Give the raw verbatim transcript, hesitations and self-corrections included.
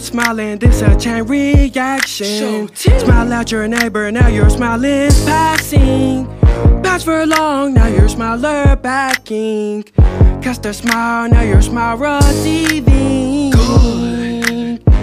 smiling, this a chain reaction. Smile at your neighbor, now your smile is passing. Pass for long, now your smiler backing. Cast a smile, now your smile receiving. Good.